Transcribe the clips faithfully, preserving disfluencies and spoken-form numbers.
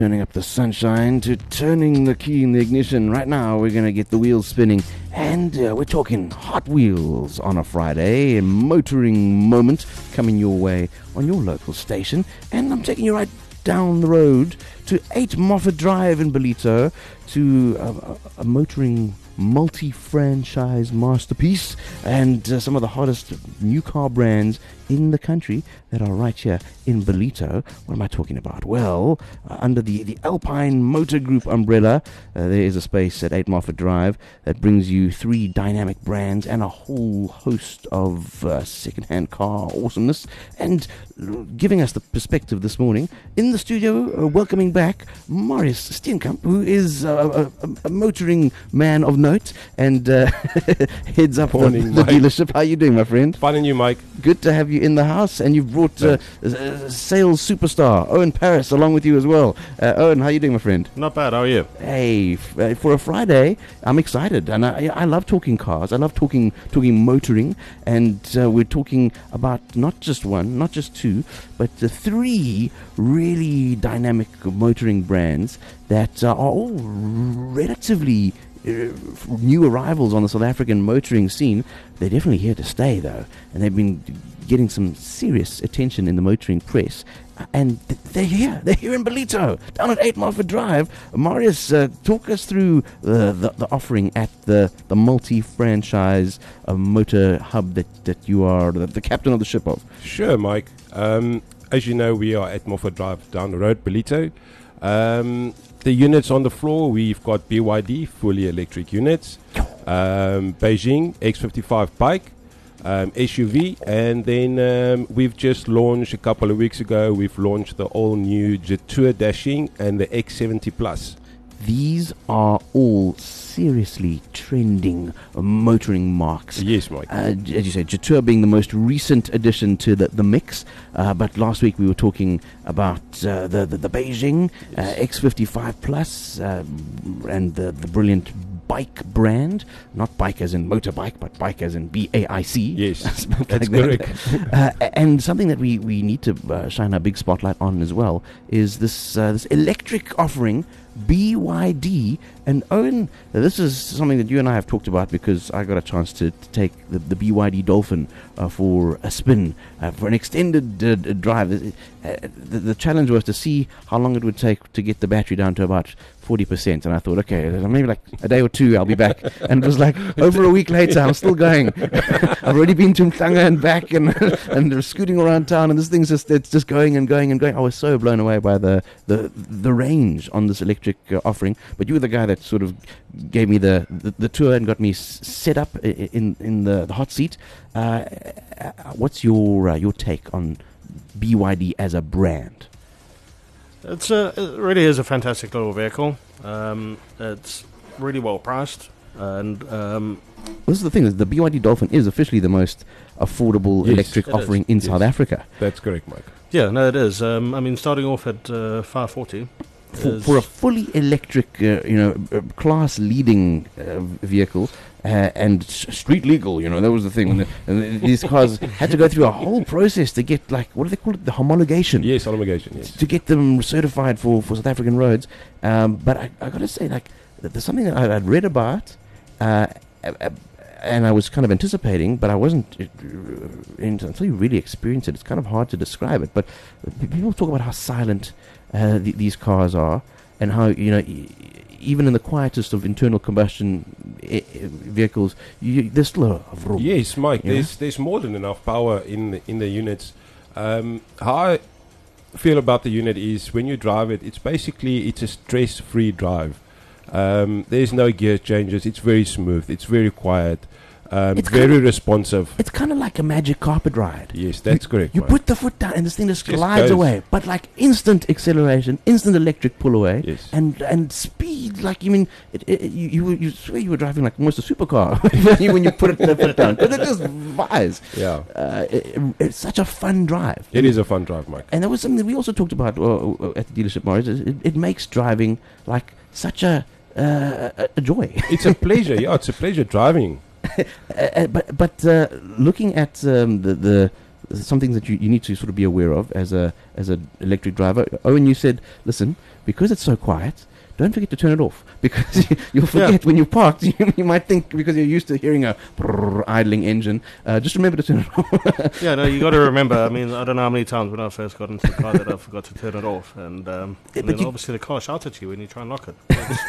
Turning up the sunshine to turning the key in the ignition. Right now, we're going to get the wheels spinning. And uh, we're talking Hot Wheels on a Friday. A motoring moment coming your way on your local station. And I'm taking you right down the road to eight Moffat Drive in Ballito to a, a, a motoring multi-franchise masterpiece and uh, some of the hottest new car brands in the country that are right here in Ballito. What am I talking about? Well, uh, under the, the Alpine Motor Group umbrella, uh, there is a space at eight Moffat Drive that brings you three dynamic brands and a whole host of uh, second-hand car awesomeness. And uh, giving us the perspective this morning, in the studio, uh, welcoming back Marius Steenkamp, who is uh, a, a, a motoring man of note and uh, heads up Morning, the, the Mike. dealership. How are you doing, my friend? Finding you, Mike. Good to have you in the house, and you've brought uh, uh, sales superstar Owen Paris along with you as well. Uh, Owen, how are you doing, my friend? Not bad, how are you? Hey, f- uh, for a Friday, I'm excited, and I, I love talking cars. I love talking talking motoring, and uh, we're talking about not just one, not just two, but uh, three really dynamic motoring brands that uh, are all relatively Uh, new arrivals on the South African motoring scene. They're definitely here to stay, though, and they've been getting some serious attention in the motoring press. Uh, and th- they're here. They're here in Ballito, down at eight Moffat Drive. Marius, uh, talk us through uh, the, the offering at the, the multi-franchise uh, motor hub that, that you are the, the captain of the ship of. Sure, Mike. Um, as you know, we are at Moffat Drive down the road, Ballito. Um, the units on the floor, we've got B Y D, fully electric units, um, Beijing X fifty-five bike, um, S U V, and then um, we've just launched a couple of weeks ago, we've launched the all-new Jetour Dashing and the X seventy Plus. These are all seriously trending uh, motoring marks. Yes, Mike. Uh, j- as you said, Jetour being the most recent addition to the, the mix. Uh, but last week we were talking about uh, the, the, the Beijing uh, X fifty-five Plus uh, and the, the brilliant bike brand. Not bike as in motorbike, but bike as in B A I C. Yes, Spelled that's like that. correct. uh, a- and something that we, we need to uh, shine a big spotlight on as well is this uh, this electric offering, B Y D. And Owen, this is something that you and I have talked about because I got a chance to, to take the, the B Y D Dolphin uh, for a spin, uh, for an extended uh, d- drive. Uh, the, the challenge was to see how long it would take to get the battery down to about forty percent. And I thought, okay, maybe like a day or two I'll be back. And it was like over a week later, I'm still going. I've already been to Mhlanga and back and and scooting around town, and this thing's just it's just going and going and going. I was so blown away by the the, the range on this electric uh, offering. But you were the guy that sort of gave me the, the, the tour and got me s- set up i- in in the, the hot seat. Uh, uh, what's your uh, your take on B Y D as a brand? It's a, it really is a fantastic little vehicle. Um, it's really well priced, and um, This is the thing: is the B Y D Dolphin is officially the most affordable Yes, electric it offering is. in Yes. South Africa. That's correct, Mike. yeah, no, it is. Um, I mean, starting off at uh, five forty. For, is- for a fully electric, uh, you know, uh, class-leading uh, vehicle uh, and s- street legal, you know, that was the thing. And, the, and the, these cars had to go through a whole process to get, like, what do they call it? The homologation. Yes, homologation, yes. To get them certified for, for South African roads. Um, but I, I got to say, like, th- there's something that I, I'd read about, uh, uh, and I was kind of anticipating, but I wasn't uh, in, until you really experience it. It's kind of hard to describe it. But p- people talk about how silent uh, th- these cars are, and how, you know, e- even in the quietest of internal combustion I- I- vehicles, you, there's still a, a vroom. Yes, Mike. Yeah. There's there's more than enough power in the, in the units. Um, how I feel about the unit is when you drive it, it's basically it's a stress-free drive. Um, there's no gear changes. It's very smooth. It's very quiet. Um, It's very kinda- responsive. It's kind of like a magic carpet ride. Yes, that's correct. You Mike. put the foot down and this thing just Just glides goes. away. But like instant acceleration, instant electric pull away, Yes. and and speed. Like, you mean, it, it, you, you were- you swear you were driving like almost a supercar when you when you put it, put it down. But it just flies. Yeah, Uh, it, it's such a fun drive. it is a fun drive, Mike. And that was something that we also talked about uh, uh, at the dealership, Morris. It, it makes driving like such a uh, a, a joy. It's a pleasure. Yeah, it's a pleasure driving. Uh, uh, but but uh, looking at um, the, the some things that you, you need to sort of be aware of as a as an electric driver. Owen, you said, listen, because it's so quiet, don't forget to turn it off, because you, you'll forget yeah. when you're parked. You, you might think, because you're used to hearing a brrr, idling engine, uh, just remember to turn it off. Yeah, no, you got to remember. I mean, I don't know how many times when I first got into the car that I forgot to turn it off, and, um, Yeah, and but then you- obviously the car shouts at you when you try and lock it.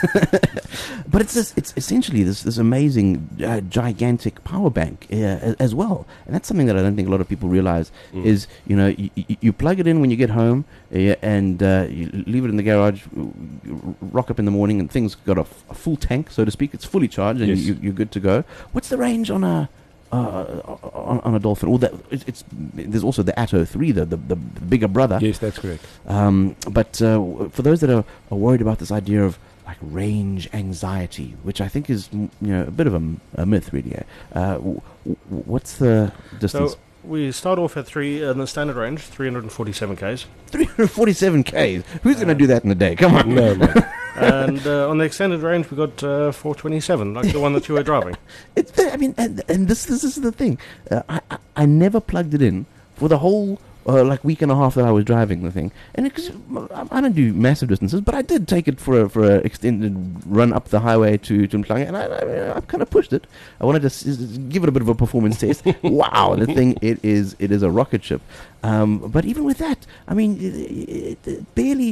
But it's this, it's essentially this this amazing uh, gigantic power bank uh, as, as well, and that's something that I don't think a lot of people realize. Mm. Is you know you, you, you plug it in when you get home, uh, and uh, you leave it in the garage, w- w- rock up in the morning, and things got a, f- a full tank, so to speak. It's fully charged, and Yes. you, you're good to go. What's the range on a uh, on, on a Dolphin? Or that it's, it's there's also the Atto three, the, the the bigger brother. Yes, that's correct. Um, but uh, w- for those that are, are worried about this idea of like range anxiety, which I think is mm, you know a bit of a, m- a myth, really. eh? Uh, w- w- what's the distance? So we start off at three in the standard range, three hundred forty-seven k's, three hundred forty-seven k's. Who's going to do that in a day? Come on. No, man. and uh, on the extended range we got uh, four twenty-seven, like the one that you were driving. It's, I mean, and, and this this is the thing. Uh, I, I I never plugged it in for the whole uh, like week and a half that I was driving the thing, and because I don't do massive distances, but I did take it for a, for an extended run up the highway to to Mhlanga, and I, I, I kind of pushed it. I wanted to s- s- give it a bit of a performance test. Wow, the thing it is it is a rocket ship. Um, but even with that, I mean, it, it, it barely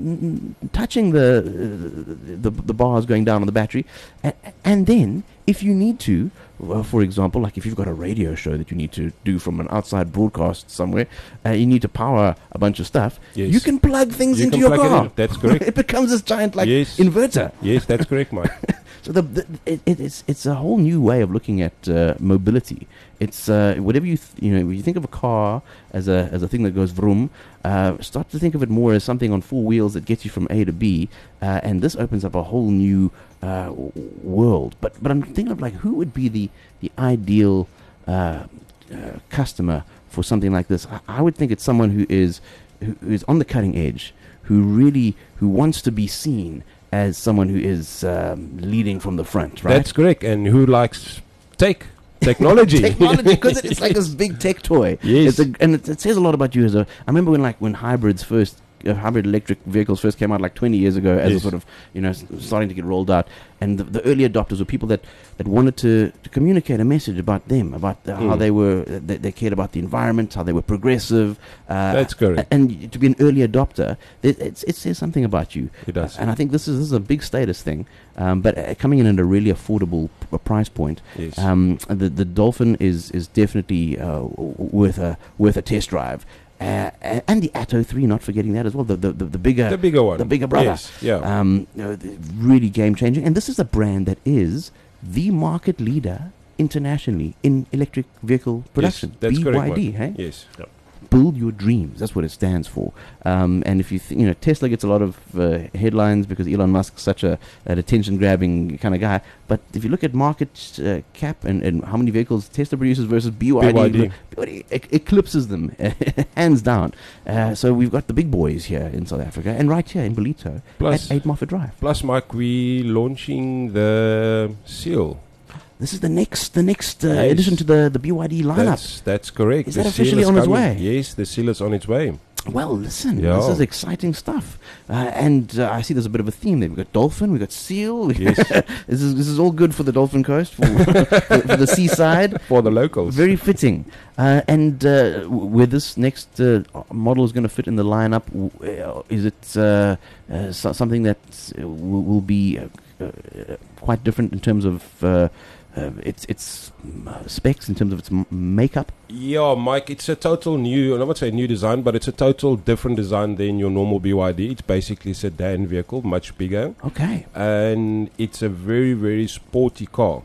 n- n- touching the, uh, the the bars going down on the battery, and, and then if you need to, uh, for example, like if you've got a radio show that you need to do from an outside broadcast somewhere, uh, you need to power a bunch of stuff. Yes. You can plug things You into can your plug it car. in. That's correct. It becomes this giant like Yes. inverter. Yes, that's correct, Mike. So the, the it, it, it's it's a whole new way of looking at uh, mobility. It's uh, whatever you th- you know when you think of a car as a as a thing that goes vroom, uh, start to think of it more as something on four wheels that gets you from A to B, uh, and this opens up a whole new uh, w- world. But but I'm thinking of like who would be the the ideal uh, uh, customer for something like this. I, I would think it's someone who is who is on the cutting edge, who really who wants to be seen as someone who is um, leading from the front, right? That's correct. And who likes tech technology? Technology, because it's like this big tech toy. Yes. It's a, and it, it says a lot about you as a. I remember when like when hybrids first, uh, hybrid electric vehicles first came out like twenty years ago, as a Yes. sort of you know s- starting to get rolled out, and the, the early adopters were people that, that wanted to, to communicate a message about them, about uh, how Mm. they were, uh, they, they cared about the environment, how they were progressive. Uh, That's correct. And to be an early adopter, it, it's, it says something about you. It does. And I think this is this is a big status thing, um, but uh, coming in at a really affordable p- price point. Yes. Um, the the Dolphin is is definitely uh, w- worth a worth a test drive, uh, a- and the Atto three, not forgetting that as well. The the, the, the bigger the bigger one. the bigger brother. Yes. Yeah. Um, you know, th- really game changing, and this is a brand that is the market leader internationally in electric vehicle production. Yes, that's B correct, Y D, Mike. hey? Yes. Build your dreams. That's what it stands for. Um, and if you th- you know Tesla gets a lot of uh, headlines because Elon Musk's such a an attention-grabbing kind of guy. But if you look at market uh, cap and, and how many vehicles Tesla produces versus B Y D, B Y D. B Y D e- eclipses them hands down. Uh, so we've got the big boys here in South Africa and right here in Belito Plus, at eight Moffat Drive. plus, Mike, we launching the Seal. This is the next the next uh, Yes. addition to the the B Y D lineup. That's that's correct. Is The that Seal officially on its coming. way? Yes, the Seal is on its way. Well, listen, Yeah. this is exciting stuff, uh, and uh, I see there's a bit of a theme there. We've got dolphin, we've got seal. Yes. this is this is all good for the Dolphin Coast, for, for, for the seaside. For the locals. Very fitting. Uh, and uh, w- where this next uh, model is going to fit in the lineup, w- uh, is it uh, uh, so- something that uh, will, will be uh, uh, quite different in terms of uh, uh, its its mm, specs, in terms of its m- makeup? Yeah, Mike, it's a total new, I would say new design, but it's a total different design than your normal B Y D. It's basically a sedan vehicle, much bigger. Okay. And it's a very, very sporty car.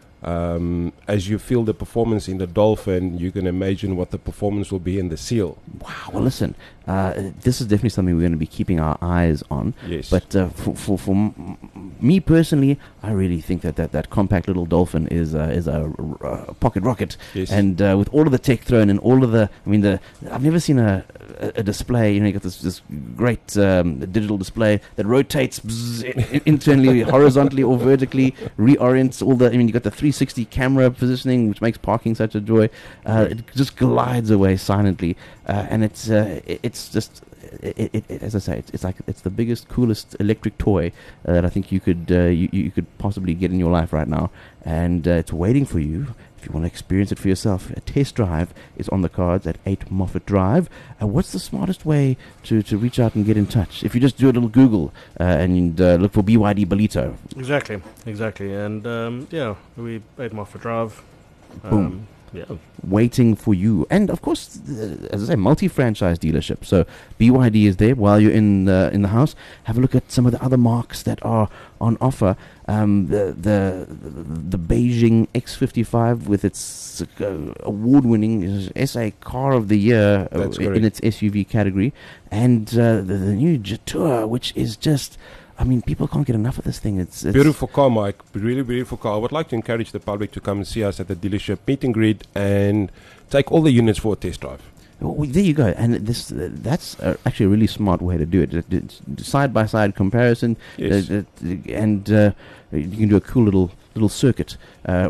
Um, as you feel the performance in the Dolphin, you can imagine what the performance will be in the Seal. Wow. Well, listen, uh, this is definitely something we're going to be keeping our eyes on. Yes. But uh, for for, for m- me personally, I really think that that, that compact little Dolphin is uh, is a, r- a pocket rocket. yes. And uh, with all of the tech thrown and all of the, I mean, the I've never seen a, a, a display. You know, you got this this great um, digital display that rotates bzz, i- internally, horizontally or vertically, reorients all the. I mean, you got the three sixty camera positioning, which makes parking such a joy. Uh, it just glides away silently, uh, and it's uh, it, it's just. It, it, it, as I say, it's, it's like it's the biggest, coolest electric toy uh, that I think you could uh, you, you could possibly get in your life right now, and uh, it's waiting for you if you want to experience it for yourself. A test drive is on the cards at eight Moffat Drive. Uh, what's the smartest way to, to reach out and get in touch? If you just do a little Google uh, and uh, look for B Y D Bolito. Exactly, exactly, and um, yeah, we eight Moffat Drive. Boom. Um, yeah. Waiting for you, and of course, uh, as I say, multi-franchise dealership. So B Y D is there while you're in uh, in the house. Have a look at some of the other marques that are on offer. Um, the the the Beijing X fifty-five with its uh, award-winning S A Car of the Year uh, That's in correct. its S U V category, and uh, the, the new Jetour, which is just. I mean, people can't get enough of this thing. It's, it's Beautiful car, Mike. Really beautiful car. I would like to encourage the public to come and see us at the dealership, meet and greet, and take all the units for a test drive. Well, there you go, and this uh, that's uh, actually a really smart way to do it. It- It's side by side comparison, Yes. uh, uh, and uh, you can do a cool little little circuit uh,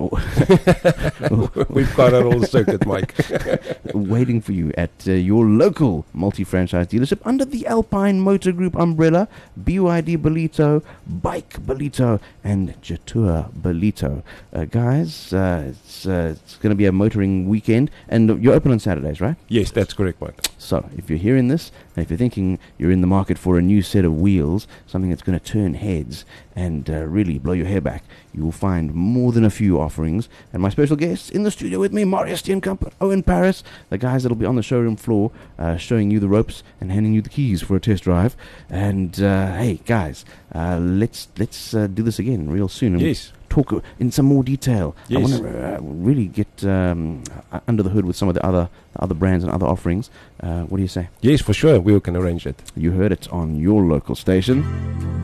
We've got our own circuit, Mike. waiting for you at uh, your local multi-franchise dealership under the Alpine Motor Group umbrella. B Y D Bolito, Bike Bolito, and Jetour Bolito. Uh, guys, uh, it's uh, it's going to be a motoring weekend, and you're open on Saturdays, right? Yes, that's correct, Mike. So, if you're hearing this, and if you're thinking you're in the market for a new set of wheels, something that's going to turn heads and uh, really blow your hair back, you will find more than a few offerings. And my special guests in the studio with me, Marius Steenkamp, Owen Paris, the guys that will be on the showroom floor uh, showing you the ropes and handing you the keys for a test drive. And, uh, hey, guys, uh, let's let's uh, do this again real soon. And Yes. talk uh, in some more detail. I Yes. want to uh, really get um, uh, under the hood with some of the other the other brands and other offerings. Uh, what do you say? Yes, for sure. We can arrange it. You heard it on your local station.